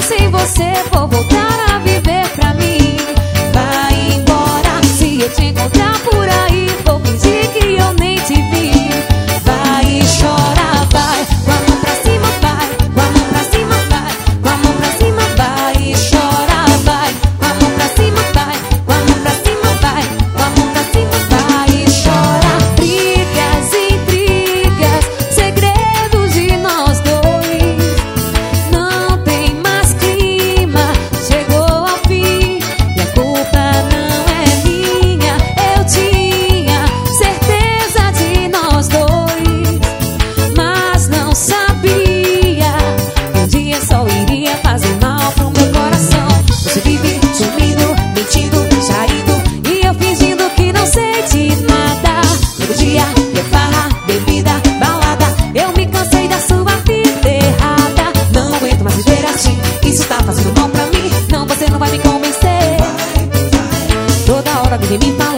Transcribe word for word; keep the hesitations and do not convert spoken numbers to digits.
sem você vou voltar a viver pra mim. Vai embora, se eu te encontrar por aí vou fingir que eu nem te vi. Vai e chora, vai, com a mão pra cima, vai, com a mão pra cima, vai, com a mão pra cima, vai e chora, vai, com a mão pra cima, vai, com a mão pra cima, vai, com a mão pra cima, vai e chora. Brigas, intrigas, segredos de nós dois, não tem mais clima, chegou ao fim e a culpa não é minha. Eu tinha certeza de nós dois, mas não sabia que um dia só iria fazer mal pro meu coração. Você vive sumindo, mentindo, saído, e eu fingindo que não sei de nada. Todo dia é farra, bebida, balada, eu me cansei da sua vida errada. Não aguento mais viver assim, isso tá fazendo mal pra mim. Não, você não vai me convencer. Toda hora vive me falar